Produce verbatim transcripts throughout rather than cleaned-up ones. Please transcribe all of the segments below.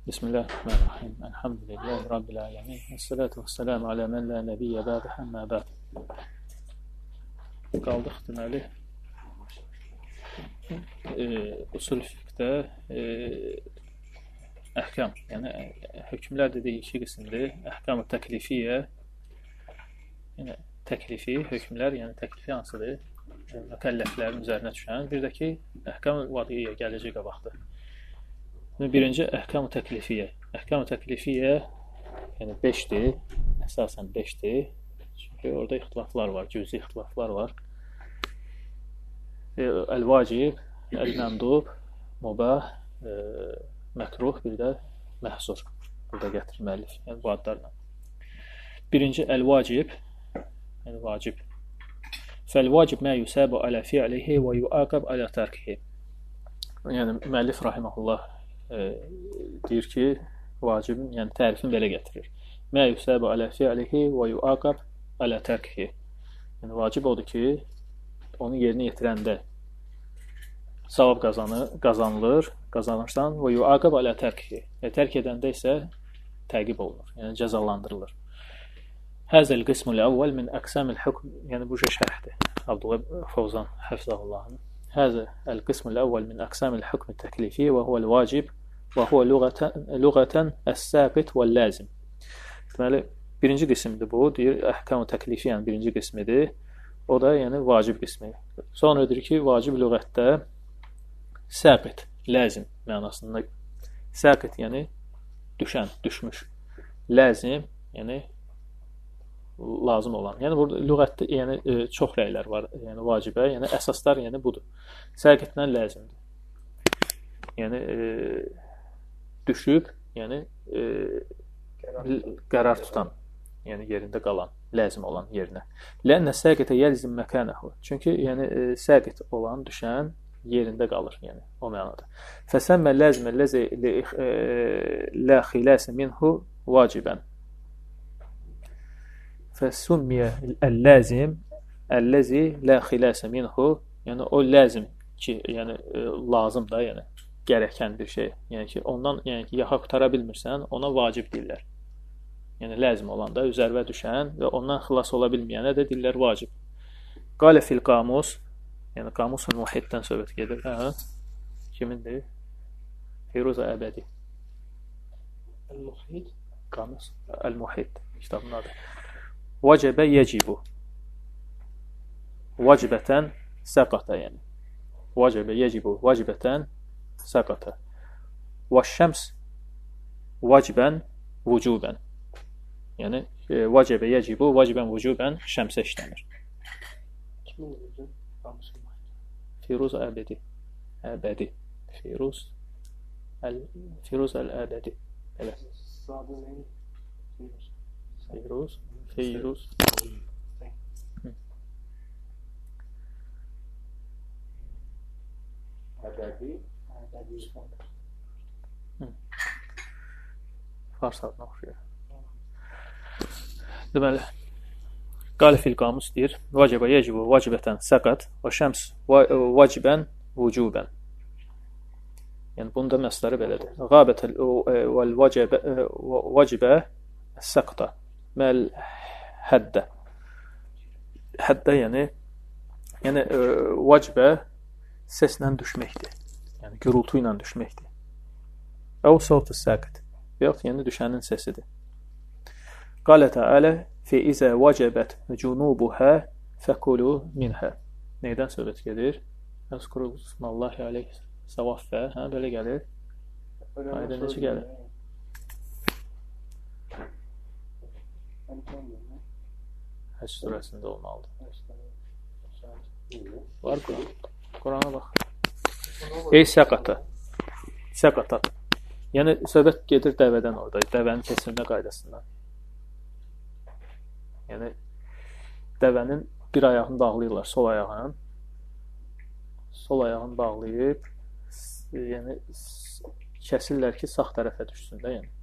Bismillahirrahmanirrahim. Elhamdülillahi Rabbil alemin. Esselatu vesselamu alə mən la nəbiyyə bədə həmmə bəd. Qaldıq deməli e, usul fiqhdə e, əhkam, yəni hökmlər dediyi iki qismdir. Əhkam-ı təklifiyyə, yəni təklifi, hökmlər, yəni təklifi hansıdır? E, mükəlləflərin üzərinə düşən. Bir də ki, əhkam-ı vadiyyə gələcək qabaqdır. Birinci əhkam-ı təklifiyyə. Əhkam-ı təklifiyyə yəni beşdir, əsasən beşdir. Çünki orada ixtilaflar var, cüzi ixtilaflar var. Əl-vacib, əl-məndub, mubah, e, məkruh, bir də məhzur. Burada gətirir müəllif, yəni bu adlarla. Birinci əl-vacib, yəni vacib. Fəl-vacib mə yusəbu alə fi'lihi və yuaqab alə tərkihi. Yəni müəllif rahiməhullah e, deyir ki, vacibin, yəni tərifini belə gətirir. Mə yusəbu alə fi'lihi və yuaqab alə tərkihi. Yəni vacib odur ki, onu yerinə yetirəndə savab qazanır, qazanılır, qazanırsan və yuaqab alə tərkihi. E, tərk edəndə isə təqib olunur, yəni cəzalandırılır. Həzəl qismul əvvəl min əqsamil hukm, yəni bu şərhdir. Abdullah Fawzan həfzəhullahın. Həzə el-qismul əvvəl min əqsamil hukm təklifi və huvel vacib və huve lüğətən əs-səqit vəl-lazim. Deməli, birinci qismdir bu, deyir, əhkam-ı təklifi, yəni birinci qismidir. O da, yəni, vacib qismi. Sonra deyir ki, vacib lüğətdə səqit, lazim mənasında. Səqit, yəni, düşən, düşmüş. Lazim, yəni, lazım olan. Yəni, burada lüğətdə, yəni, çox rəylər var, yəni, vacibə, yəni, əsaslar, yəni, budur. Səqitlə lazimdir. Yəni, e, düşüb, yəni, e, qərar tutan, yəni, yerində qalan, lazım olan yerinə. Lənnə səqitə yəlzim məkənəhu. Çünki, yəni, e, səqit olan, düşən, yerində qalır, yəni, o mənada. Fəsəmmə ləzmə ləzi lə xiləsə minhu vacibən. Fəsummiyə əl-ləzim əlləzi lə xiləsə minhu, yəni, o ləzim ki, yəni, e, lazım da, yəni, gərəkən bir şey. Yəni ki, ondan, yəni ki, yaxa qutara bilmirsən, ona vacib deyirlər. Yəni, ləzim olanda, üzərvə düşən və ondan xilas ola bilməyənə də deyirlər vacib. Qalə fil qamus, yəni qamusun muhiddən söhbət gedir. Hə? Kimindir? Firuzə Əbədi. El-Muhid? Qamus. El-Muhid. Kitabın adı. Vacibə yecibu. Vacibətən səqata, yəni. Vacibə yecibu. Vacibətən səqata. Və-şəms vacibən vücubən. Yəni, e, vacibə yecibu, vacibən vücubən şəmsə işlənir. Kimin vücub? Qamusun Muhid. Firuz Əbədi. Əbədi. Firuz Əl Firuz Əl-Əbədi. Elə. Sadı nəyin? Firuz. Firuz. Əbədi. Əbədi. Fars adına oxuyur. Deməli, qalə fil qamus deyir, vacibə yecibu vacibətən səqat və şəms vacibən vücubən. Yəni, bunda məsləri belədir. Qabətəl vəl vacibə səqta məl həddə. Həddə, yəni, yəni, vacibə səslə düşməkdir. Yəni, gürültü ilə düşməkdir. Əv savtı səqt. Yox, yəni, düşənin səsidir. Qalə Teala fi izə vacibət cunubuhə fəkulu minhə. Neydən söhbət gedir? Əzkuru bismillahi aleyh səvaffə. Hə, belə gəlir. Ayda necə gəlir? Həc surəsində olmalıdır. Var Quran. Qurana bax. Ey səqata. Səqatat. Yəni, söhbət gedir dəvədən orada. Dəvənin kesilmə qaydasından. Yəni, dəvənin bir ayağını bağlayırlar, sol ayağını. Sol ayağını bağlayıb, yəni, kəsirlər ki, sağ tərəfə düşsün də, yəni.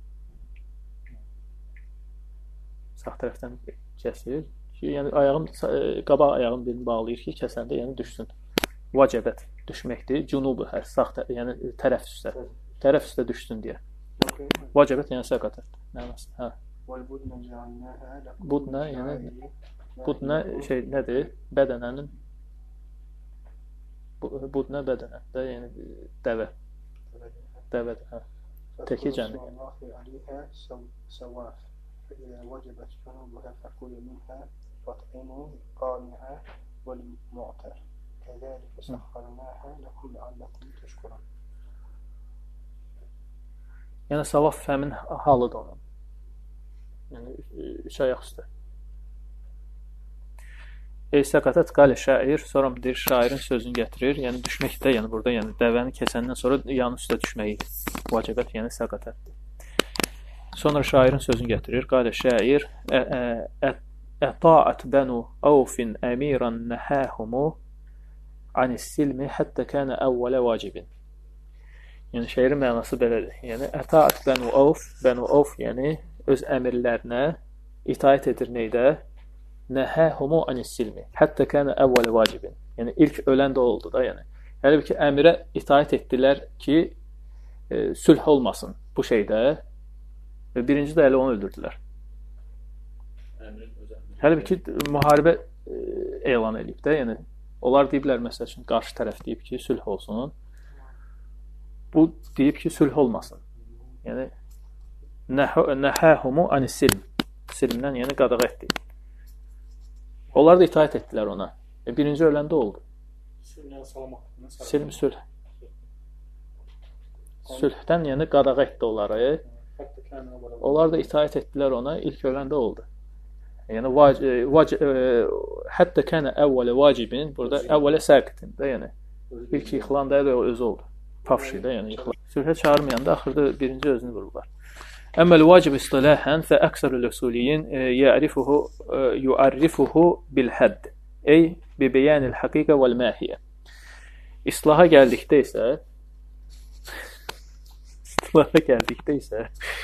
Sağ tərəfdən kəsir ki, yəni, ayağın, qabaq ayağın birini bağlayır ki, kəsəndə, yəni, düşsün. Vacibət düşməkdir. Cunubu hər, sağ, yəni, tərəf üstə. Tərəf üstə düşsün deyə. Vacibət yəni səqatət. Mənası. Hə. والبدن جعلناها لكم Budna yəni budna şey nədir? Bədənənin budna bədənə də yəni dəvə. Dəvədir. Hə. Teki cəmi. فإذا وجبت جنوبها فكلوا منها وأطعموا القانع والمعتر كذلك سخرناها لكم لعلكم تشكرون. Yəni savaf fəmin halıdır onun. Yəni üç ayaq üstə. Ey səqatət qalə şair, sonra deyir şairin sözünü gətirir. Yəni düşməkdə, yəni burada yəni dəvəni keçəndən sonra yan üstə düşməyi vacibət, yəni səqatətdir. Sonra şairin sözünü gətirir. Qalə şair, əta'at bənu avfin əmiran nəhəhumu anis-silmi həttə kənə əvvələ vacibin. Yəni şeirin mənası belədir. Yəni əta'at bənu avf, bənu avf yəni öz əmirlərinə itaət edir neydə? Nəhəhumu anis-silmi həttə kənə əvvələ vacibin. Yəni ilk ölən də oldu da, yəni. Hələ ki əmirə itaət etdilər ki, e, sülh olmasın bu şeydə. Və birinci də elə onu öldürdülər. Hələ ki müharibə e, elan edib də, yəni onlar deyiblər məsəl üçün qarşı tərəf deyib ki, sülh olsun. Bu deyib ki, sülh olmasın. Yəni nəhəhumu anis-silm. Silmdən yəni qadağa etdi. Onlar da itaət etdilər ona. E, birinci öləndə oldu. Silm sülh. Sülhdən yəni qadağa etdi onları. Onlar da itaət etdilər ona, ilk öləndə oldu. Yəni vac, vac, hətta kənə əvvələ vacibin, burada əvvələ səqitin də, yəni ilk yıxılan da özü oldu. Pafşi də, yəni yıxılan. Sülhə çağırmayanda axırda birinci özünü vururlar. Əmməl vacib istilahən fə əksərül usuliyyin ya'rifuhu yu'arrifuhu bil hadd. Ey bi beyanil haqiqə vəl mahiyyə. İslaha gəldikdə isə istilaha gəldikdə isə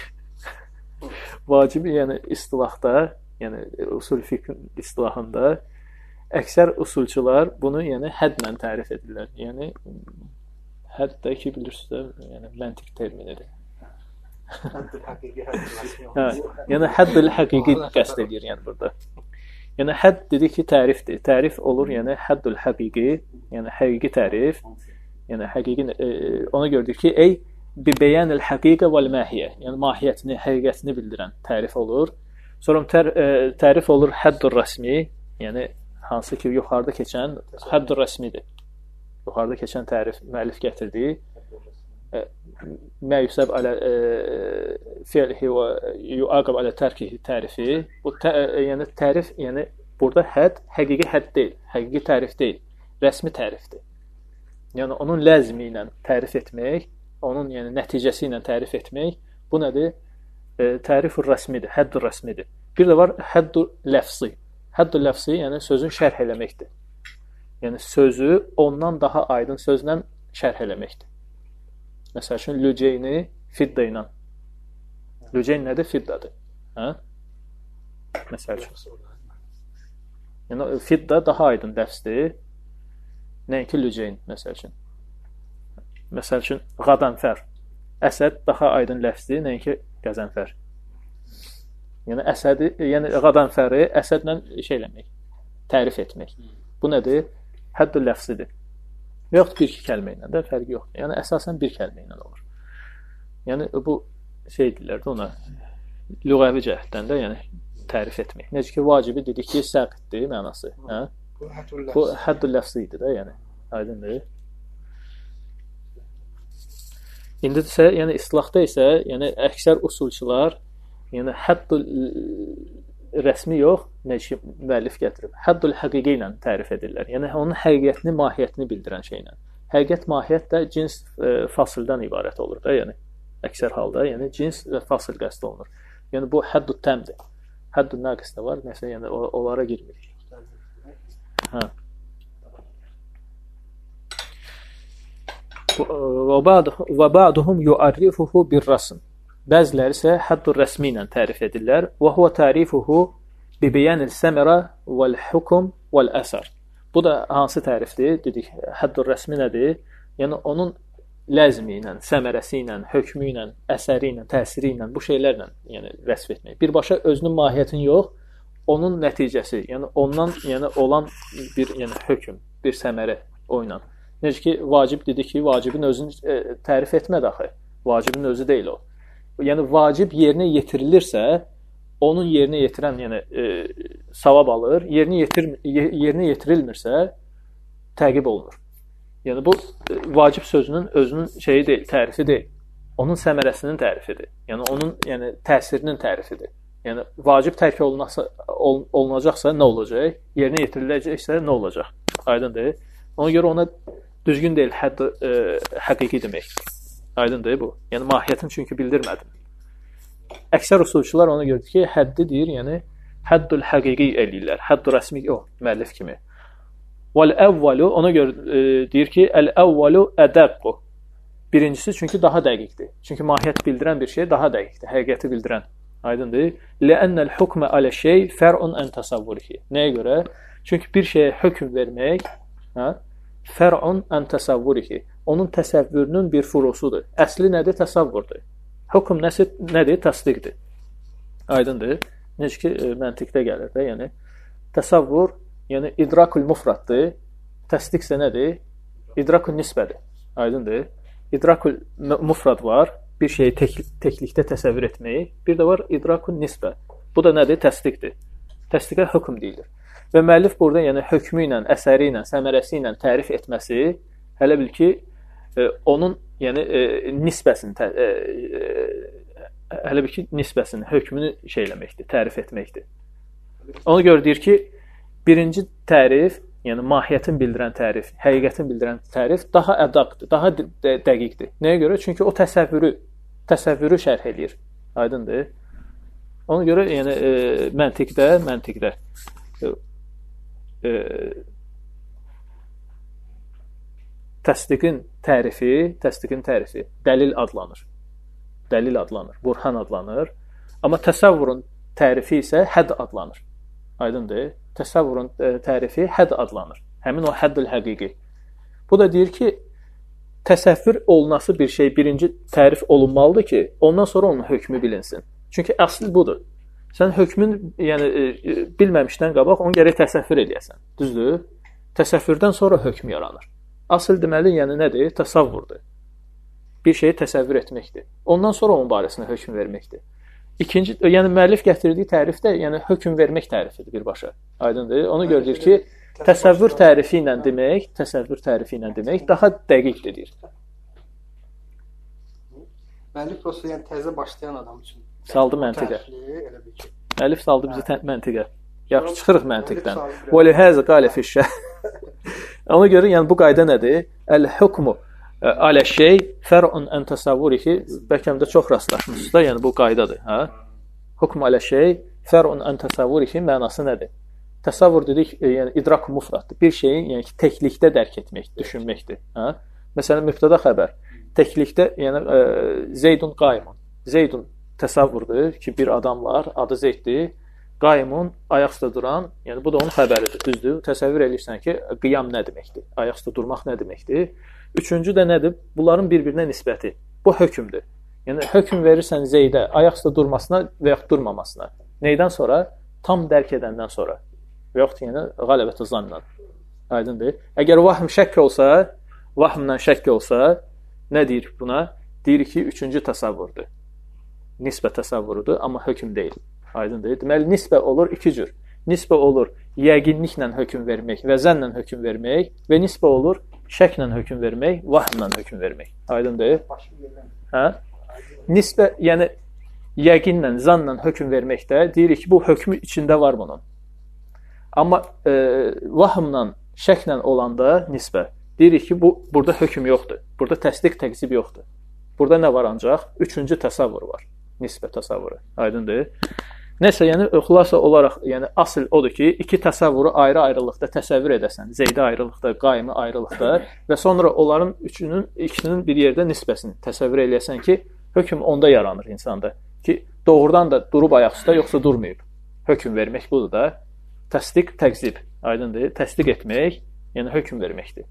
vacibi yəni istilahda, yəni usul fiqh istilahında əksər usulçular bunu yəni həddlə tərif edirlər. Yəni hədd də ki bilirsiniz, yəni məntiq terminidir. Həddül həqiqi, həddül rəsmi. Hə, yəni həddül həqiqi qəsd edir yəni burada. Yəni hədd dedik ki tərifdir. Tərif olur yəni həddül həqiqi, yəni həqiqi tərif. Yəni həqiqi e, ona gördük ki, ey bi beyanil haqiqə vəl mahiyyə. Yəni mahiyyətini, həqiqətini bildirən tərif olur. Sonra tər, e, tərif olur həddül rəsmi, yəni hansı ki yuxarıda keçən həddül rəsmidir. Yuxarıda keçən tərif müəllif gətirdi. Mə yusəb alə fi'lihi və yuaqab alə tərkihi tərifi. Bu tə, yəni tərif, yəni burada hədd həqiqi hədd deyil, həqiqi tərif deyil, rəsmi tərifdir. Yəni onun ləzmi ilə tərif etmək, onun yəni nəticəsi ilə tərif etmək, bu nədir? E, tərifur rəsmidir, həddur rəsmidir. Bir də var həddur ləfsi. Həddur ləfsi yəni sözün şərh eləməkdir. Yəni sözü ondan daha aydın sözlə şərh eləməkdir. Məsəl üçün lüceyni fidda ilə. Lüceyn nədir? Fiddadır. Hə? Məsəl üçün. Yəni fidda daha aydın ləfsdir. Nəinki lüceyn məsəl üçün. Məsəl üçün qadanfər. Əsəd daha aydın ləfsdir, nəinki qəzənfər. Yəni əsədi, yəni qadanfəri əsədlə şey eləmək, tərif etmək. Bu nədir? Həddül ləfsidir. Yoxdur bir iki kəlmə ilə də fərqi yoxdur. Yəni əsasən bir kəlmə ilə olur. Yəni bu şey deyirlər də ona lüğəvi cəhətdən də yəni tərif etmək. Necə ki vacibi dedik ki səqtdir mənası, hə? Bu həddül ləfsi idi də, yəni aydındır. İndi isə yəni islahda isə yəni əksər usulçular yəni həddül rəsmi yox, necə müəllif gətirib. Həddül həqiqi ilə tərif edirlər. Yəni onun həqiqətini, mahiyyətini bildirən şeylə. Həqiqət, mahiyyət də cins e, fasildən ibarət olur da, yəni əksər halda, yəni cins və fasil qəsd olunur. Yəni bu həddül təmdir. Həddül naqis də var, nəsə yəni o, onlara girmirik. Hə. Və ba'duhum yu'arrifuhu bir-rasm. Bəziləri isə həddül rəsmi ilə tərif edirlər. Və huwa tərifuhu bi beyanil səmərə vəl hukm vəl əsər. Bu da hansı tərifdir? Dedik, həddül rəsmi nədir? Yəni onun ləzmi ilə, səmərəsi ilə, hökmü ilə, əsəri ilə, təsiri ilə, bu şeylərlə, yəni vəsf etmək. Birbaşa özünün mahiyyətini yox, onun nəticəsi, yəni ondan, yəni olan bir, yəni hökm, bir səmərə o ilə. Necə ki, vacib dedi ki, vacibin özünü e, tərif etmədi axı. Vacibin özü deyil o. Yəni vacib yerinə yetirilirsə, onun yerinə yetirən, yəni e, savab alır, yerinə yetir yerinə yetirilmirsə, təqib olunur. Yəni bu vacib sözünün özünün şeyi deyil, tərifi deyil. Onun səmərəsinin tərifidir. Yəni onun, yəni təsirinin tərifidir. Yəni vacib tərk olunacaqsa, ol, olunacaqsa nə olacaq? Yerinə yetiriləcəksə nə olacaq? Aydındır. Ona görə ona düzgün deyil, hədd e, həqiqi demək. Aydındır bu. Yəni mahiyyətini çünki bildirmədim. Əksər usulçular ona görə ki, həddi deyir, yəni həddül həqiqi eləyirlər. Həddü rəsmi o, müəllif kimi. Vəl-əvvəlu ona görə e, deyir ki, əl-əvvəlu ədəqqu. Birincisi çünki daha dəqiqdir. Çünki mahiyyət bildirən bir şey daha dəqiqdir, həqiqəti bildirən. Aydındır. Lə'ənnəl hukmə alə şey fər'un ən təsəvvurihi. Nəyə görə? Çünki bir şeyə hökm vermək, hə? Fər'un ən təsəvvurihi. Onun təsəvvürünün bir furusudur. Əsli nədir? Təsəvvürdür. Hökm nəsi, nədir? Təsdiqdir. Aydındır. Necə ki, e, məntiqdə gəlir də, yəni təsəvvür, yəni idrakul mufraddır. Təsdiq isə nədir? İdrakul nisbədir. Aydındır. İdrakul mufrad var. Bir şeyi tek, teklikdə təsəvvür etmək. Bir də var idrakul nisbə. Bu da nədir? Təsdiqdir. Təsdiqə hökm deyilir. Və müəllif burada yəni hökmü ilə, əsəri ilə, səmərəsi ilə tərif etməsi, hələ bil ki, e, onun yəni e, nisbəsini, tə, e, e, hələ bil ki, nisbəsini, hökmünü şeyləməkdir, tərif etməkdir. Ona görə deyir ki, birinci tərif, yəni mahiyyətin bildirən tərif, həqiqətin bildirən tərif daha ədaqdır, daha də dəqiqdir. Nəyə görə? Çünki o təsəvvürü, təsəvvürü şərh edir. Aydındır. Ona görə yəni e, məntiqdə, məntiqdə e, e, təsdiqin tərifi, təsdiqin tərifi dəlil adlanır. Dəlil adlanır, burhan adlanır. Amma təsəvvürün tərifi isə hədd adlanır. Aydındır. Təsəvvürün tərifi hədd adlanır. Həmin o həddül həqiqi. Bu da deyir ki, təsəvvür olunası bir şey birinci tərif olunmalıdır ki, ondan sonra onun hökmü bilinsin. Çünki əsl budur. Sən hökmün yəni e, bilməmişdən qabaq onu gərək təsəvvür edəsən. Düzdür? Təsəvvürdən sonra hökm yaranır. Asıl deməli yəni nədir? Təsəvvürdir. Bir şeyi təsəvvür etməkdir. Ondan sonra onun barəsində hökm verməkdir. İkinci, yəni müəllif gətirdiyi tərif də, yəni hökm vermək tərifidir birbaşa. Aydındır? Ona görə deyir ki, təsəvvür tərifi ilə demək, təsəvvür tərifi ilə demək daha dəqiqdir deyir. Müəllif prosta yəni təzə başlayan adam üçün saldı məntiqə. Müəllif saldı bizi məntiqə. Yaxşı çıxırıq məntiqdən. Və lihəzə qalə fiş. Ona görə yəni bu qayda nədir? Əl-hukmu alə şey fər'un ən təsəvvurihi, bəlkə də çox rastlaşmışsınız da, yəni bu qaydadır, hə? Hukm alə şey fər'un ən təsəvvurihi mənası nədir? Təsəvvür dedik, yəni idrak mufraddır. Bir şeyin yəni ki, təklikdə dərk etmək, düşünməkdir, hə? Məsələn, mübtəda xəbər. Təklikdə, yəni e, Zeydun qaymun. Zeydun təsəvvürdür ki, bir adam var, adı Zeyddir. Qaymun ayaq üstə duran, yəni bu da onun xəbəridir, düzdür? Təsəvvür edirsən ki, qiyam nə deməkdir? Ayaq üstə durmaq nə deməkdir? Üçüncü də nədir? Bunların bir-birinə nisbəti. Bu hökmdür. Yəni hökm verirsən Zeydə ayaq üstə durmasına və yaxud durmamasına. Neydən sonra? Tam dərk edəndən sonra. Və yaxud yəni qələbətə zanla. Aydındır? Əgər vahm şəkk olsa, vahmla şəkk olsa, nə deyir buna? Deyir ki, üçüncü təsəvvürdür. Nisbə təsəvvürüdür, amma hökm deyil. Aydındır? Deməli, nisbə olur iki cür. Nisbə olur yəqinliklə hökm vermək və zənnlə hökm vermək və nisbə olur şəklə hökm vermək, vahmla hökm vermək. Aydındır? Hə? Nisbə, yəni yəqinlə, zanla hökm verməkdə deyirik ki, bu hökmü içində var bunun. Amma e, vahmla, şəklə olanda nisbə, deyirik ki, bu burada hökm yoxdur. Burada təsdiq, təqzib yoxdur. Burada nə var ancaq? Üçüncü təsəvvür var. Nisbə təsəvvürü. Aydındır? Nəsə, yəni xülasə olaraq, yəni asıl odur ki, iki təsəvvürü ayrı-ayrılıqda təsəvvür edəsən. Zeydə ayrılıqda, qaimi ayrılıqda və sonra onların üçünün, ikisinin bir yerdə nisbəsini təsəvvür eləyəsən ki, hökm onda yaranır insanda. Ki, doğrudan da durub ayaq üstə, yoxsa durmayıb. Hökm vermək budur da. Təsdiq, təqzib. Aydındır? Təsdiq etmək, yəni hökm verməkdir.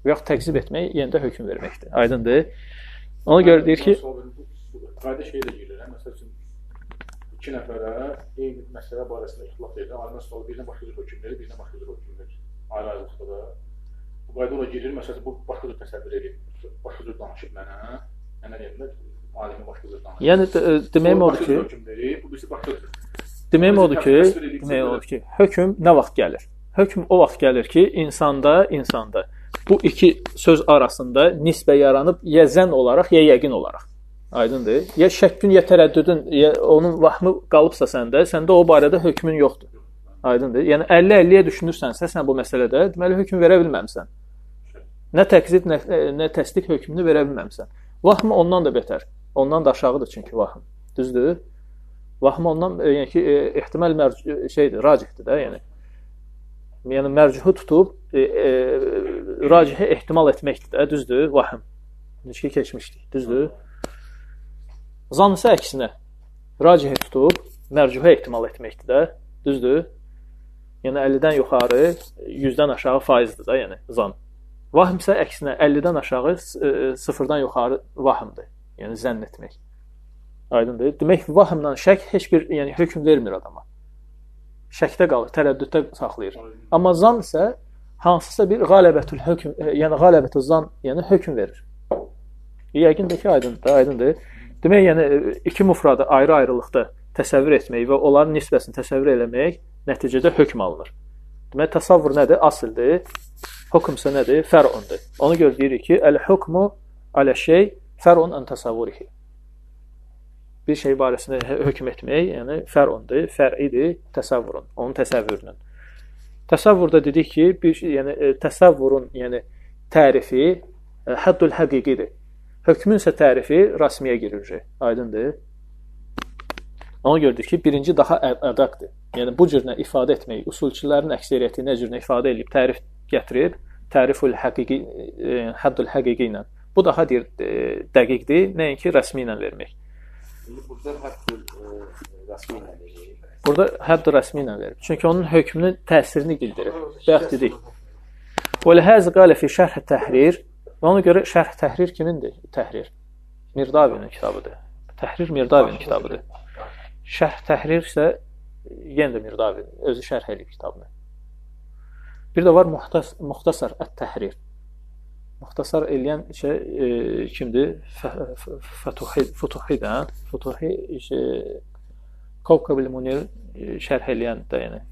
və yaxud təkzib etmək yenə də hökm verməkdir. Aydındır? Ona görə deyir ki, qayda şey də girir, məsəl üçün iki nəfərə eyni məsələ barəsində ixtilaf edir. Alimlər sualı birinə başqa cür hökm verir, birinə başqa cür hökm verir. Ayrı-ayrılıqda da. Bu qayda ola girir, məsələn, bu başqa cür təsəvvür edir, başqa cür danışıb mənə, mənə deyəndə alimi başqa cür danışır. Yəni deməyim odur ki, hökm verir, bu birisi başqa cür. Deməyim odur ki, deməyim odur ki, hökm nə vaxt gəlir? Hökm o vaxt gəlir ki, insanda, insanda bu iki söz arasında nisbə yaranıb ya zənn olaraq, ya yəqin olaraq. Aydındır? Ya şəkkün, ya tərəddüdün, ya onun vahmı qalıbsa səndə, səndə o barədə hökmün yoxdur. Aydındır? Yəni əlli əlliyə düşünürsənsə sən bu məsələdə, deməli hökm verə bilməmisən. Nə təqzib, nə, nə təsdiq hökmünü verə bilməmisən. Vahm ondan da betər. Ondan da aşağıdır çünki vahm. Düzdür? Vahm ondan, yəni ki, e, ehtimal mərc şeydir, racihdir də, yəni. Yəni mərcuhu tutub e, e, racihi ehtimal etməkdir də, düzdür? Vahm. Necə keçmişdik, düzdür? Zan isə əksinə racihi tutub mərcuhu ehtimal etməkdir də, düzdür? Yəni əllidən yuxarı, yüzdən aşağı faizdir da, yəni zan. Vahm isə əksinə əllidən aşağı, sıfırdan yuxarı vahmdır. Yəni zənn etmək. Aydındır? Demək ki, vahmla şək heç bir yəni hökm vermir adama. Şəkdə qalır, tərəddüddə saxlayır. Amma zan isə hansısa bir qələbətül hökm, yəni qələbətül zan, yəni hökm verir. Yəqindir ki, aydındır, aydındır. Demək, yəni iki mufradı ayrı-ayrılıqda təsəvvür etmək və onların nisbəsini təsəvvür eləmək nəticədə hökm alınır. Demək, təsavvur nədir? Asıldır. Hökm isə nədir? Fər'undur. Ona görə deyirik ki, əl-hukmu alə şey fər'un ən təsavvurihi. Bir şey barəsində hökm etmək, yəni fər'undur, fər'idir təsavvurun, onun təsəvvürünün. Təsavvurda dedik ki, bir yəni təsavvurun, yəni tərifi həddül həqiqidir. Hökmün isə tərifi rasmiyə girir. Aydındır? Ona görürük ki, birinci daha ədaqdır. Yəni bu cürlə ifadə etmək, usulçuların əksəriyyəti nə cürlə ifadə edib, tərif gətirib, tərifül həqiqi, həddül həqiqi ilə. Bu daha deyir, dəqiqdir, nəinki rəsmi ilə vermək. Burada həddül rəsmi ilə verir. Burada həddül rəsmi ilə verir. Çünki onun hökmünün təsirini bildirir. Bayaq dedik. Və ləhəz qalə fi şərh təhrir. Ona görə şərh təhrir kimindir? Təhrir. Mirdavinin kitabıdır. Təhrir Mirdavinin kitabıdır. Şərh təhrir isə yenə də Mirdavin özü şərh edib kitabını. Bir də var muxtas, muxtasar ət-təhrir. Muxtasar eləyən şey e, kimdir? Futuhi, Futuhi'də, Futuhi şey Kavkab-ül Munir şərh eləyən də yəni.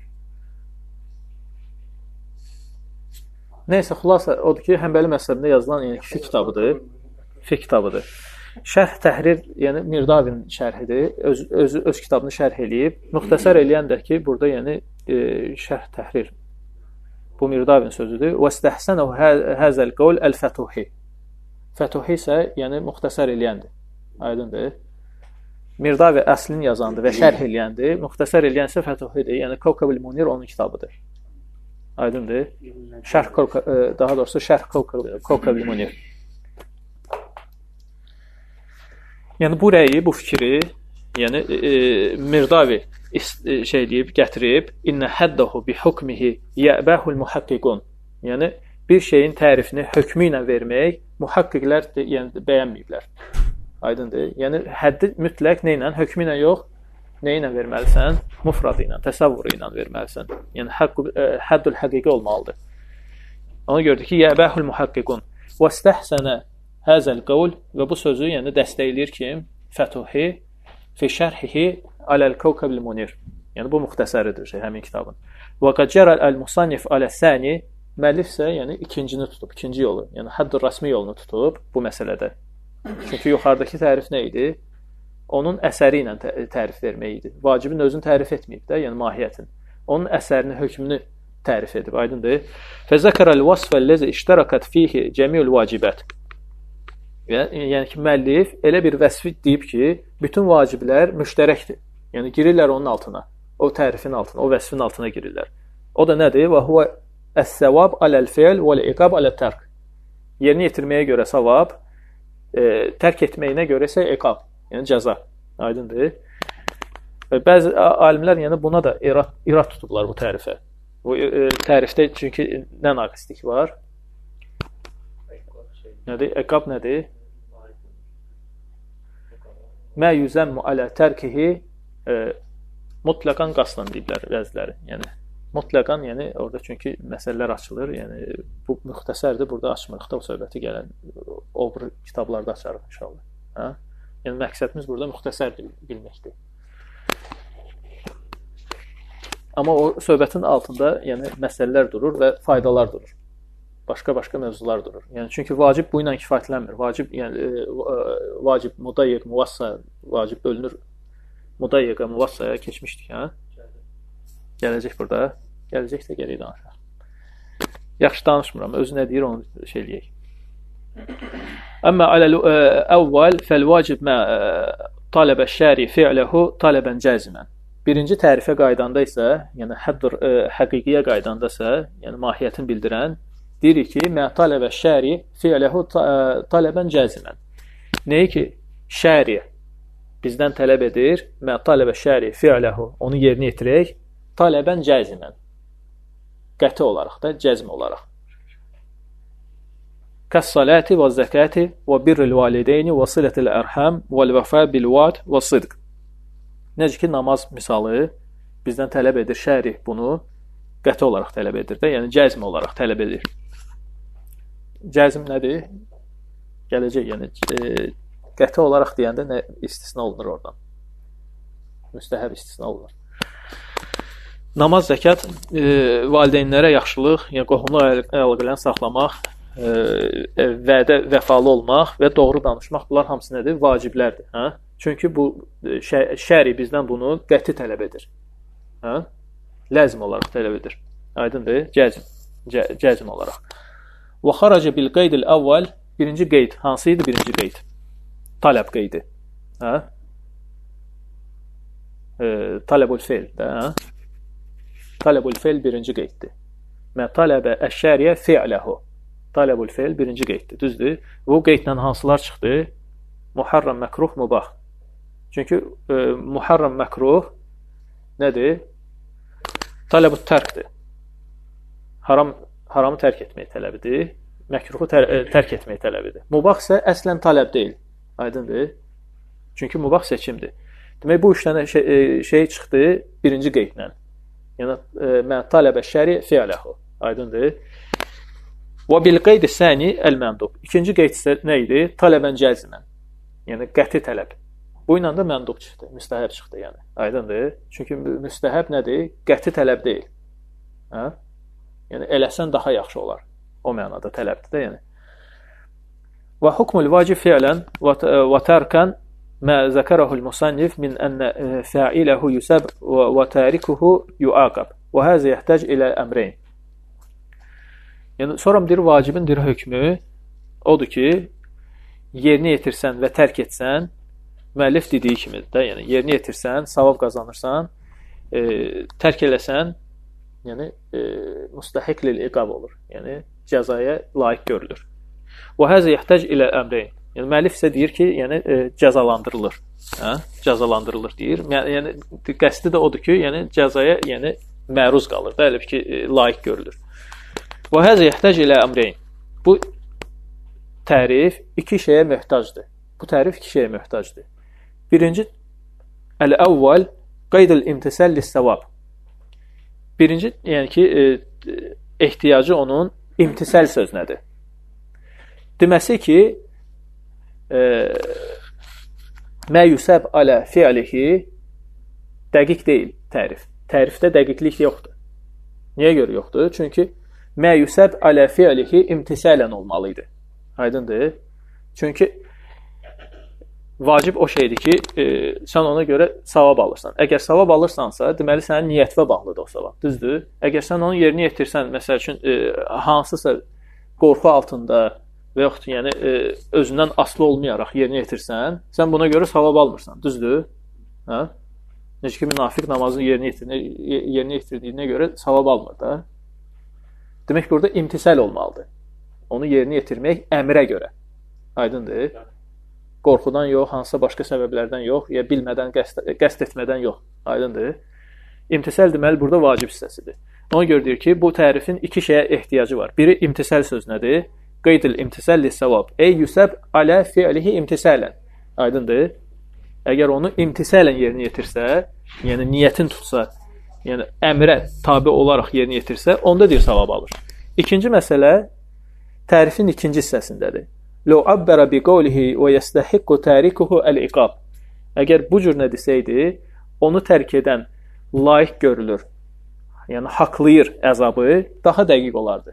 Nəysə, xülasə odur ki, Həmbəli məzhəbində yazılan yəni fiqh kitabıdır. Fiqh kitabıdır. Şərh təhrir, yəni Mirdavin şərhidir. Öz öz öz kitabını şərh eləyib. Müxtəsər eləyən də ki, burada yəni e, şərh təhrir. Bu Mirdavin sözüdür. Və istəhsənəhu həzəl qawl el-Fatuhi. Fatuhi isə yəni müxtəsər eləyəndir. Aydındır? Mirdavi əslini yazandır və şərh eləyəndir. Müxtəsər eləyən isə Fatuhidir. Yəni Kavkab-ül Munir onun kitabıdır. Aydındır? Şərh daha doğrusu şərh Kavkab-ül Munir. Yəni bu rəyi, bu fikri, yəni e, Mirdavi e, şey deyib, gətirib, innə həddəhu bi hukmihi yəbəhul muhaqqiqun. Yəni bir şeyin tərifini hökmü ilə vermək muhaqqiqlər yəni bəyənməyiblər. Aydındır? Yəni həddi mütləq nə ilə, hökmü ilə yox, nə ilə verməlisən? Mufradı ilə, təsəvvürü ilə verməlisən. Yəni həddül həqiqi olmalıdır. Ona görə ki, yəbəhul muhaqqiqun və istəhsənə həzəl qawl və bu sözü yəni dəstəkləyir ki, Fətuhi fi şərhihi aləl Kavkab-ül Munir. Yəni bu müxtəsəridir şey, həmin kitabın. Və qad cərə el-musannif alə-sani, müəllif isə yəni ikincini tutub, ikinci yolu, yəni hədd-ül rəsmi yolunu tutub bu məsələdə. Çünki yuxarıdakı tərif nə idi? Onun əsəri ilə tərif vermək idi. Vacibin özünü tərif etməyib də, yəni mahiyyətin. Onun əsərini, hökmünü tərif edib, aydındır. Fəzəkərəl vasfəl-ləzi iştərakat fihi cəmiül vacibət. Yəni ki, müəllif elə bir vəsfi deyib ki, bütün vaciblər müştərəkdir. Yəni girirlər onun altına, o tərifin altına, o vəsfin altına girirlər. O da nədir? Və huvə əs-səvab aləl-fi'l vəl-iqab aləl-tərk. Yerinə yetirməyə görə savab, e, tərk etməyinə görə isə iqab, yəni cəza. Aydındır? Və bəzi alimlər yəni buna da irad, irad tutublar bu tərifə. Bu e, tərifdə çünki nə naqislik var? Nədir? Əqab nədir? Mə yüzəmmu alə tərkihi e, mutlaqan qasdan deyiblər bəziləri. Yəni mutlaqan, yəni orada çünki məsələlər açılır. Yəni bu müxtəsərdir. Burada açmırıq da o söhbəti gələn o kitablarda açarıq inşallah. Hə? Yəni məqsədimiz burada müxtəsər bilməkdir. Amma o söhbətin altında yəni məsələlər durur və faydalar durur. Başqa-başqa mövzular durur. Yəni çünki vacib bu ilə kifayətlənmir. Vacib yəni e, vacib mudayyiq, muvassa, vacib bölünür. Mudayyiqa, muvassaya keçmişdik, hə? Gələcək burada. Gələcək də gərək danışaq. Yaxşı danışmıram. Özü nə deyir onu şey eləyək. Amma aləl əvvəl fəl-vacib mə talabə şəri fi'ləhu talabən cəzimən. Birinci tərifə qaydanda isə, yəni hədd həqiqiyə qaydanda isə, yəni mahiyyətini bildirən deyirik ki, mə talabə şəri fi'ləhu talabən cəzimən. Nəyi ki, şəri bizdən tələb edir, mə talabə şəri fi'ləhu, onu yerinə yetirək, talabən cəzimən. Qəti olaraq da, cəzm olaraq. Kəs-salati və zəkati və birril valideyni və silətil ərhəm və l-vəfə bil-vad və sidq. Necə ki, namaz misalı bizdən tələb edir, şəri bunu qəti olaraq tələb edir də, yəni cəzm olaraq tələb edir. Cəzm nədir? Gələcək, yəni e, qəti olaraq deyəndə nə istisna olunur oradan? Müstəhəb istisna olunur. Namaz, zəkat, e, valideynlərə yaxşılıq, yəni qohumluq əlaqələrini saxlamaq, e, vədə vəfalı olmaq və doğru danışmaq, bunlar hamısı nədir? Vaciblərdir. Hə? Çünki bu şə şəri bizdən bunu qəti tələb edir. Hə? Ləzm olaraq tələb edir. Aydındır? Cəzm, cə cəzm olaraq. Və xaraca bil qeydil əvvəl, birinci qeyd, hansı idi birinci qeyd? Tələb qeydi. Hə? E, tələbul fe'l də, hə? Tələbul fe'l birinci qeyddir. Mə tələbə əş-şəriyə fi'ləhu. Tələbul fe'l birinci qeyddir. Düzdür? Bu qeydlə hansılar çıxdı? Muharram, məkruh, mubah. Çünki e, muharram, məkruh nədir? Tələbut tərkdir. Haram haramı tərk etmək tələbidir, məkruhu tər tərk etmək tələbidir. Mubah isə əslən tələb deyil. Aydındır? Çünki mubah seçimdir. Demək, bu üç dənə şey, şey çıxdı birinci qeydlə. Yəni, mə tələbə şəri fi'ləhu. Aydındır? Və bil qeydi səni əl-məndub. İkinci qeyd isə nə idi? Tələbən cəzimən. Yəni, qəti tələb. Bu ilə də məndub çıxdı, müstəhəb çıxdı. Yəni. Aydındır? Çünki müstəhəb nədir? Qəti tələb deyil. Hə? Yəni, eləsən daha yaxşı olar. O mənada tələbdir də, yəni. Və hukmul vacib fi'lən və tərkən mə zəkərəhul musannif min ənə fəiləhu yusəb və tərikuhu yuaqab. Və həzə yəhtəc ilə əmreyn. Yəni, sonra deyir, vacibin deyir, hökmü odur ki, yerinə yetirsən və tərk etsən, müəllif dediyi kimidir də, yəni, yerinə yetirsən, savab qazanırsan, e, tərk eləsən, yəni, e, müstəhiqlil iqab olur. Yəni, cəzaya layiq görülür. Və həzə yəhtəc ilə əmreyn. Yəni, müəllif isə deyir ki, yəni, e, cəzalandırılır. Hə? Cəzalandırılır deyir. Yəni, qəsdi də odur ki, yəni, cəzaya yəni, məruz qalır da, elə ki, e, layiq görülür. Və həzə yəhtəc ilə əmreyn. Bu tərif iki şeyə möhtacdır. Bu tərif iki şeyə möhtacdır. Birinci, əl-əvvəl qaydıl imtisəl lis-savab. Birinci, yəni ki, e, ehtiyacı onun imtisəl sözünədir. Deməsi ki, e, mə yusəb alə fi'lihi dəqiq deyil tərif. Tərifdə dəqiqlik yoxdur. Niyə görə yoxdur? Çünki mə yusəb alə fi'lihi imtisələn olmalıydı. Aydındır? Çünki vacib o şeydir ki, e, sən ona görə savab alırsan. Əgər savab alırsansa, deməli sənin niyyətvə bağlıdır o savab. Düzdür? Əgər sən onu yerinə yetirsən, məsəl üçün e, hansısa qorxu altında və yaxud yəni e, özündən asılı olmayaraq yerinə yetirsən, sən buna görə savab almırsan. Düzdür? Hə? Necə ki, münafiq namazını yerinə yetirdiyinə, yerinə yetirdiyinə görə savab almır da. Demək, burada imtisəl olmalıdır. Onu yerinə yetirmək əmrə görə. Aydındır? Qorxudan yox, hansısa başqa səbəblərdən yox, ya bilmədən, qəst, qəst etmədən yox. Aydındır? İmtisəl deməli burada vacib hissəsidir. Ona görə deyir ki, bu tərifin iki şeyə ehtiyacı var. Biri imtisəl sözünədir. qeydil imtisal lis-savab. Ey yusab alə fi'lihi imtisalan. Aydındır? Əgər onu imtisalən yerinə yetirsə, yəni niyyətin tutsa, yəni əmrə tabe olaraq yerinə yetirsə, onda deyir savab alır. İkinci məsələ tərifin ikinci hissəsindədir. Ləu abbara bi qawlihi və yəstəhiqqu tarikuhu el-iqab. Əgər bu cür nə desəydi, onu tərk edən layiq görülür. Yəni haqlayır əzabı, daha dəqiq olardı.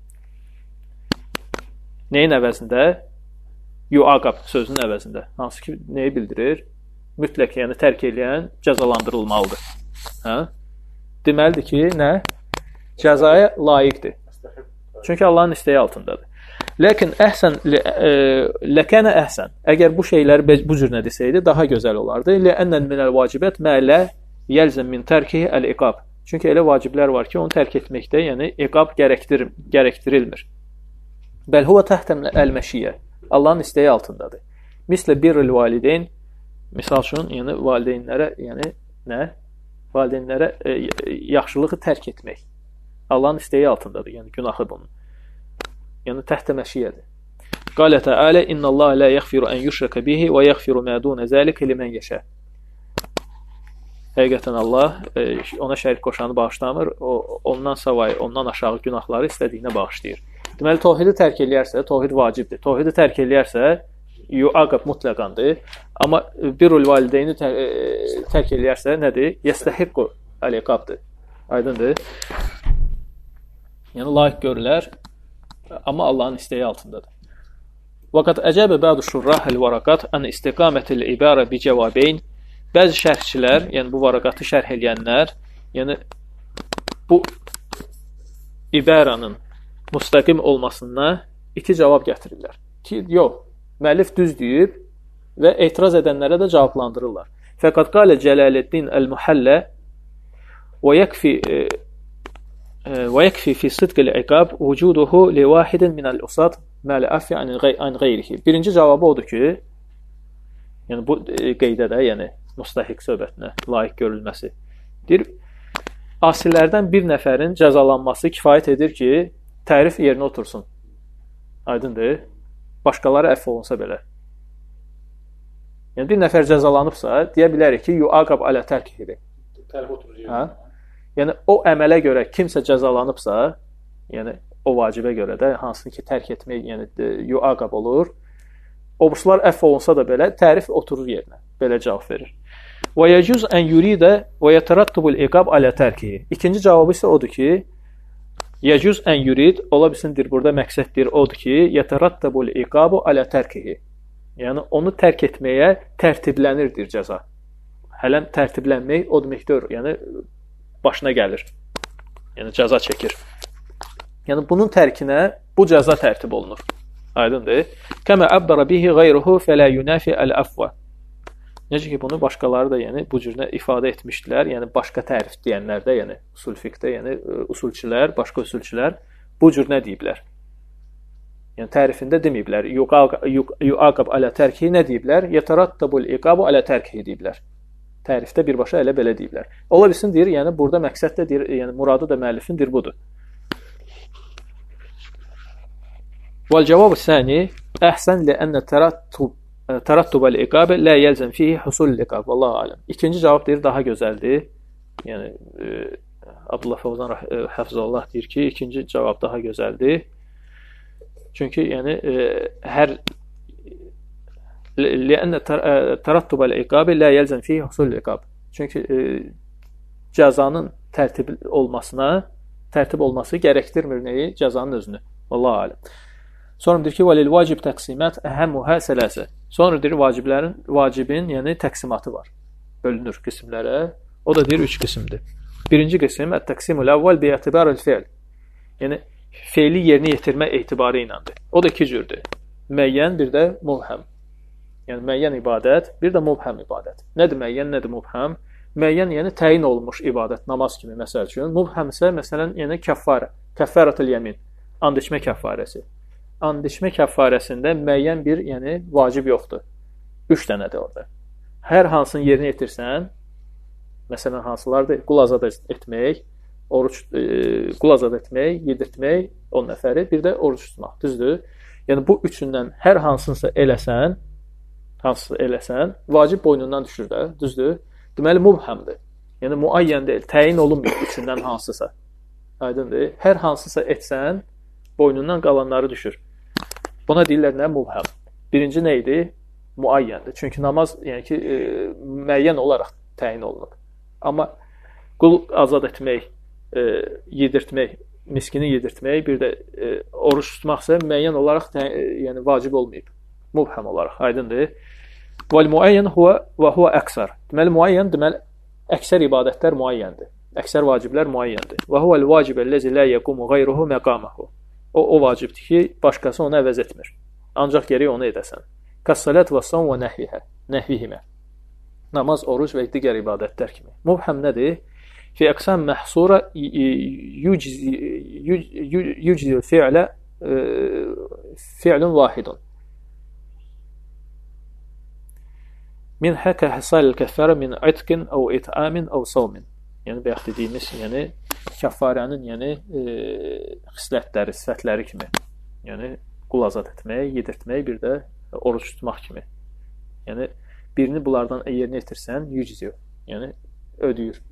Nəyin əvəzində? Yuaqab sözünün əvəzində. Hansı ki, nəyi bildirir? Mütləq, yəni tərk edən cəzalandırılmalıdır. Hə? Deməlidir ki, nə? Cəzaya layiqdir. Çünki Allahın istəyi altındadır. Lakin əhsən, ləkənə əhsən. Əgər bu şeyləri bu cür nə desəydi, daha gözəl olardı. Ləənnən minəl vacibət mələ yəlzəm min tərkihi əl-iqab. Çünki elə vaciblər var ki, onu tərk etməkdə, yəni iqab gərəkdir, gərəkdirilmir. Bəl huvə təhtəm əl-məşiyyə. Allahın istəyi altındadır. Mislə birrül valideyn, misal üçün, yəni valideynlərə, yəni nə? Valideynlərə e, yaxşılığı tərk etmək. Allahın istəyi altındadır, yəni günahı bunun. Yəni təhtə məşiyyədir. Qalə təalə, İnnəllaha lə yəxfiru ən yüşrəkə bihi və yəxfiru mə dunə zəlikə limən yəşə. Həqiqətən Allah e, ona şərik qoşanı bağışlamır, o, ondan savayı, ondan aşağı günahları istədiyinə bağışlayır. Deməli, tohidi tərk eləyərsə, tohid vacibdir. Tohidi tərk eləyərsə, yuaqab mutlaqandır. Amma birrul valideyni tər, e, tərk eləyərsə, nədir? Yəstəhiqqu əl-iqabdır. Aydındır? Yəni, layiq görülər, amma Allahın istəyi altındadır. Vəqət əcəbə bədu şurrahəl varaqat ən istiqamətil ibarə bi cəvabeyn. Bəzi şərhçilər, yəni bu varaqatı şərh eləyənlər, yəni bu ibaranın müstəqim olmasına iki cavab gətirirlər. Ki, yox, müəllif düz deyib və etiraz edənlərə də cavablandırırlar. Fəqat qalə Cələləddin əl-Muhəllə və yəkfi və yəkfi fi sidqil iqab vücuduhu li vahidin minəl usat məli affi an qeyrihi. Birinci cavabı odur ki, yəni bu qeydə də, yəni müstəhiq söhbətinə layiq görülməsi. Deyir, asilərdən bir nəfərin cəzalanması kifayət edir ki, tərif yerinə otursun. Aydındır? Başqaları əff olunsa belə. Yəni, bir nəfər cəzalanıbsa, deyə bilərik ki, yuaqab alə tərkihidir. Tərif oturur yerinə. Hə? Yəni, o əmələ görə kimsə cəzalanıbsa, yəni o vacibə görə də, hansını ki, tərk etmək, yəni yuaqab olur, obuslar əff olunsa da belə, tərif oturur yerinə. Belə cavab verir. Və yəcüz ən yuridə və yətərattubul iqab alə tərkihi. İkinci cavabı isə odur ki, yəcüz ən yurid, ola bilsindir, burada məqsəddir, odur ki, yətərattubul iqabu alə tərkihi. Yəni, onu tərk etməyə tərtiblənirdir cəza. Hələm tərtiblənmək o deməkdir, yəni başına gəlir. Yəni, cəza çəkir. Yəni, bunun tərkinə bu cəza tərtib olunur. Aydındır. Kəmə əbbara bihi qayruhu fələ yunafi əl-əfvə. Necə ki, bunu başqaları da yəni, bu cürünə ifadə etmişdilər. Yəni, başqa tərif deyənlər də, yəni usul fiqdə, yəni usulçilər, başqa usulçilər bu cür nə deyiblər? Yəni, tərifində deməyiblər. Yuaqab alə tərkihi nə deyiblər? Yətərattabul iqabu alə tərkihi deyiblər. Tərifdə birbaşa elə belə deyiblər. Ola bilsin, deyir, yəni burada məqsəd də deyir, yəni muradı da müəllifindir, budur. Vəl-cavab-ı səni əhsən li-ənə tərəttub Tərəttub əl-iqabə lə yəlzəm fihi husul iqab. Vallahu aləm. İkinci cavab deyir, daha gözəldir. Yəni, e, Abdullah Fəvzan Həfzəllah deyir ki, ikinci cavab daha gözəldir. Çünki, yəni, e, hər lə'ənə tərəttub əl-iqabə lə yəlzəm fihi husul iqab. Çünki e, cəzanın tərtib olmasına, tərtib olması gərəkdirmir nəyi? Cəzanın özünü. Vallahu aləm. Sonra deyir ki, vəlil vacib təqsimət əhəmmuhə sələsə. Sonra deyir, vaciblərin, vacibin, yəni təqsimatı var. Bölünür qismlərə. O da deyir, üç qismdir. Birinci qism, ət-təqsimul əvvəl bi-ətibəril fi'l. Yəni, feili yerinə yetirmə etibarı iləndir. O da iki cürdür. Müəyyən, bir də mubhəm. Yəni, müəyyən ibadət, bir də mubhəm ibadət. Nədir müəyyən, nədir mubhəm? Müəyyən, yəni təyin olunmuş ibadət, namaz kimi, məsəl üçün. Mubhəm isə, məsələn, yəni kəffara, kəffaratul yəmin, and içmə kəffarəsi. And içmə kəffarəsində müəyyən bir, yəni, vacib yoxdur. Üç dənədir orada. Hər hansını yerinə yetirsən, məsələn, hansılardır? Qul azad etmək, Oruç e, qul azad etmək, yedirtmək on nəfəri, bir də oruç tutmaq. Düzdür? Yəni bu üçündən hər hansınsa eləsən, hansısa eləsən, vacib boynundan düşür də, düzdür? Deməli mubhamdır. Yəni müəyyən deyil, təyin olunmur üçündən hansısa. Aydındır? Hər hansısa etsən, boynundan qalanları düşür. Buna deyirlər nə? Mubham. Birinci nə idi? Müəyyəndir. Çünki namaz, yəni ki, e, müəyyən olaraq təyin olunub. Amma qul azad etmək, e, yedirtmək, miskini yedirtmək, bir də e, oruç tutmaqsa müəyyən olaraq təyin, e, yəni vacib olmayıb. Mubham olaraq, aydındır. Vəl müəyyən huwa və huwa əksər. Deməli müəyyən, deməli əksər ibadətlər müəyyəndir. Əksər vaciblər müəyyəndir. Və huvel vacibə ləzi lə yəqumu qayruhu məqamahu. O, o vacibdir ki, başqası onu əvəz etmir. Ancaq gərək onu edəsən. Kəssalət və sam və nəhvihə. Nəhvihimə. Namaz, oruç və digər ibadətlər kimi. Mubham nədir? Fi əqsam məhsura yüczil fi'lə fi'lun vahidun. Min həkə həsal kəffərə min itqin əv it'amin əv savmin. Yəni bayaq dediyimiz, yəni kəffarənin, yəni e, xislətləri, sifətləri kimi. Yəni qul azad etmək, yedirtmək, bir də oruç tutmaq kimi. Yəni birini bunlardan yerinə yetirsən, yüczüyor. Yəni ödəyir.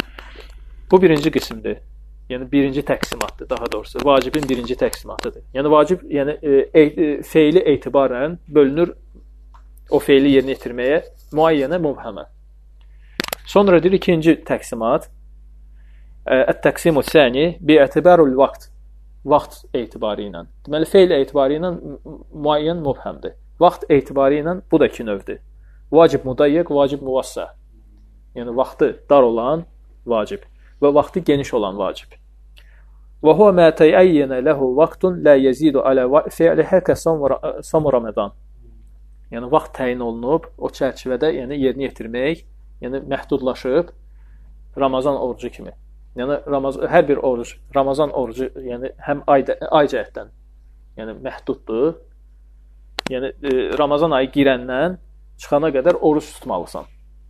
Bu birinci qismdir. Yəni birinci təqsimatdır, daha doğrusu. Vacibin birinci təqsimatıdır. Yəni vacib, yəni e, e, feili etibarən bölünür o feili yerinə yetirməyə, müəyyənə, mubhamə. Sonra deyir ikinci təqsimat. Ət-təqsimu səni bi'etibarul vaqt. Vaxt etibarı ilə. Deməli feil etibarı ilə müəyyən mubhamdır. Vaxt etibarı ilə bu da iki növdür. Vacib mudayyiq, vacib muvassa. Yəni vaxtı dar olan vacib və vaxtı geniş olan vacib. Və huwa ma təyyənə ləhu vaqtun la yezidu alə fi'lihi kəsam Ramazan. Yəni vaxt təyin olunub, o çərçivədə, yəni yerinə yetirmək, yəni məhdudlaşıb Ramazan orucu kimi. Yəni Ramazan, hər bir oruc, Ramazan orucu, yəni həm ay, ay cəhətdən, yəni məhduddur. Yəni e, Ramazan ayı girəndən çıxana qədər oruc tutmalısan.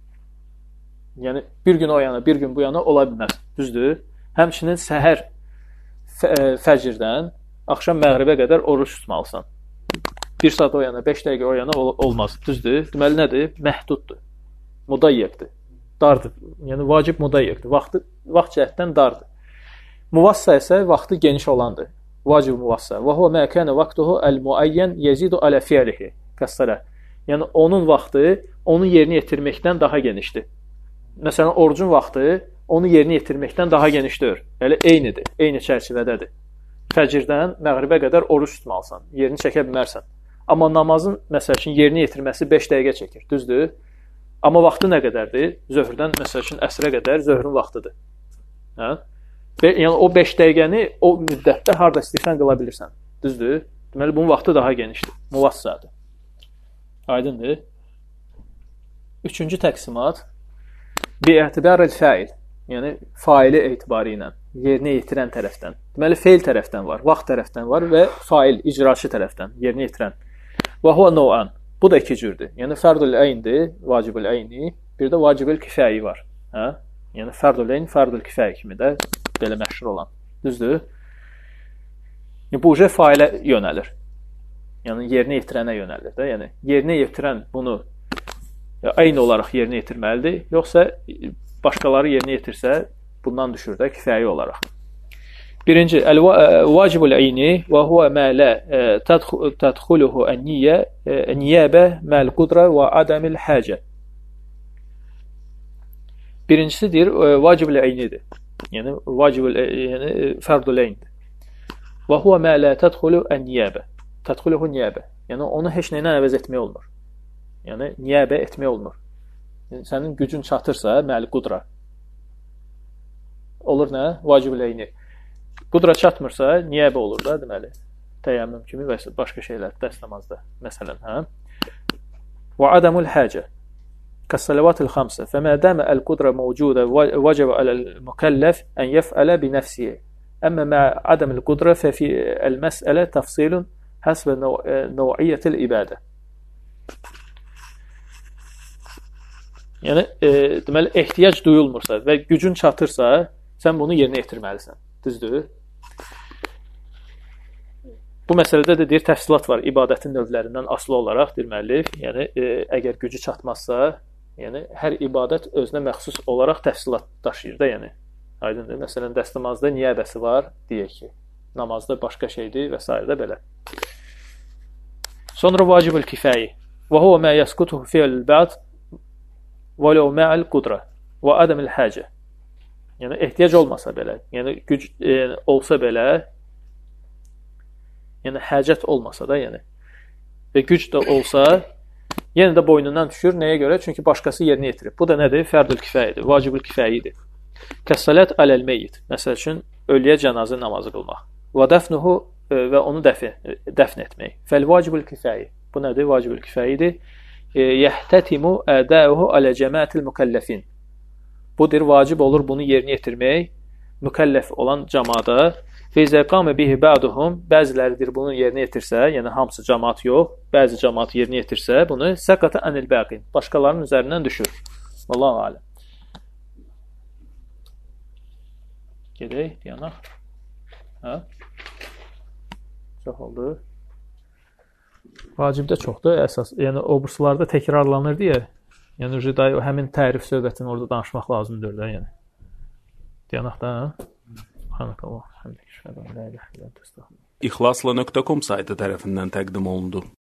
Yəni bir gün o yana, bir gün bu yana ola bilməz. Düzdür? Həmçinin səhər fəcrdən axşam məğribə qədər oruc tutmalısan. Bir saat o yana, beş dəqiqə o yana ol olmaz. Düzdür? Deməli nədir? Məhduddur. Mudayyəqdir. Dardır. Yəni vacib mudayyəqdir. Vaxtı vaxt cəhətdən dardır. Muvassa isə vaxtı geniş olandır. Vacib muvassa. Və huwa ma kana vaqtuhu al-muayyan yazidu ala fi'lihi. Kəsərə. Yəni onun vaxtı onu yerinə yetirməkdən daha genişdir. Məsələn, orucun vaxtı onu yerinə yetirməkdən daha genişdir. Elə eynidir. Eyni çərçivədədir. Fəcrdən məğribə qədər oruc tutmalısan. Yerini çəkə bilmərsən. Amma namazın, məsəl üçün, yerinə yetirməsi beş dəqiqə çəkir. Düzdür? Amma vaxtı nə qədərdir? Zöhrdən, məsəl üçün, əsrə qədər zöhrün vaxtıdır. Hə? Yəni, o beş dəqiqəni o müddətdə harada istəyirsən qıla bilirsən. Düzdür? Deməli, bunun vaxtı daha genişdir. Muvassadır. Aydındır? Üçüncü təqsimat bi'etibaril fa'il. Yəni, faili etibarı ilə, yerinə yetirən tərəfdən. Deməli, feil tərəfdən var, vaxt tərəfdən var və fail, icraçı tərəfdən, yerinə yetirən. Və huwa nov'an. Bu da iki cürdür. Yəni, fərdül əyndir, vacibül əyni, bir də vacibül kifəyi var. Hə? Yəni, fərdül əyn, fərdül kifəyi kimi də belə məşhur olan. Düzdür? Yəni, bu uca failə yönəlir. Yəni, yerinə yetirənə yönəlir də. Yəni, yerinə yetirən bunu əyn olaraq yerinə yetirməlidir, yoxsa başqaları yerinə yetirsə, bundan düşür də kifəyi olaraq. Birinci, el-vacibul eyni və huwa ma la tədxuluhu ən-niyyə niyabə məl-qudra və adamil hacə. Birincisi deyir, vacibul eynidir. Yəni vacibul yəni fərdul eyndir. Və huwa ma la tədxulu ən-niyabə. Tədxuluhu niyabə. Yəni onu heç nə ilə əvəz etmək olmur. Yəni niyabə etmək olmur. Yəni, sənin gücün çatırsa, məli qudra. Olur nə? Vacibul eyni. Qudra çatmırsa, niyəbə olur da, deməli. Təyyəmmüm kimi və başqa şeylər, dərs namazda, məsələn. Hə? Və adamul həcə. Kəs-salavatil xamsə. Fəmə dəmə əl-qudra mevcudə vəcəbə əl-mükəlləf ən yəfələ binəfsiyə. Əmmə mə adamil qudra fəfi əl-məsələ təfsilun həsbə nəviyyətil ibadə. Yəni, e, deməli, ehtiyac duyulmursa və gücün çatırsa, sən bunu yerinə yetirməlisən. Düzdür? Bu məsələdə də deyir, təfsilat var ibadətin növlərindən asılı olaraq, deyir müəllif. Yəni, e, əgər gücü çatmazsa, yəni, hər ibadət özünə məxsus olaraq təfsilat daşıyır da, yəni. Aydındır. Məsələn, dəstəmazda niyə əbəsi var, deyək ki. Namazda başqa şeydir və s. də belə. Sonra vacibül kifəyi. Və huvə mə yəskutuhu fi'l bəd və ləv mə'l qudra və ədəmil həcə. Yəni, ehtiyac olmasa belə, yəni, güc e, olsa belə, yəni, həcət olmasa da, yəni, və güc də olsa, yenə də boynundan düşür. Nəyə görə? Çünki başqası yerinə yetirib. Bu da nədir? Fərdül kifəyidir, vacibül kifəyidir. Kəssalət aləl meyyit. Məsəl üçün, ölüyə cənazə namazı qılmaq. Və dəfnuhu və onu dəfn, dəfn etmək. Fəl vacibül kifəyi. Bu nədir? Vacibül kifəyidir. Yəhtətimu ədəuhu alə cəmətil mükəlləfin. Budur, vacib olur bunu yerinə yetirmək mükəlləf olan cəmada. Feyzə qamə bihi bəduhum, bəziləridir bunu yerinə yetirsə, yəni hamısı cəmaat yox, bəzi cəmaat yerinə yetirsə, bunu səqata ənil bəqin, başqalarının üzərindən düşür. Vallahu aləm. Gedək, deyanaq. Hə? Çox oldu. Vacibdə çoxdur, əsas. Yəni, obursularda təkrarlanır deyə, yəni, həmin tərif söhbətini orada danışmaq lazımdır da, yəni. Deyanaq da, hə? İxlasla nöqtə com saytı tərəfindən təqdim olundu.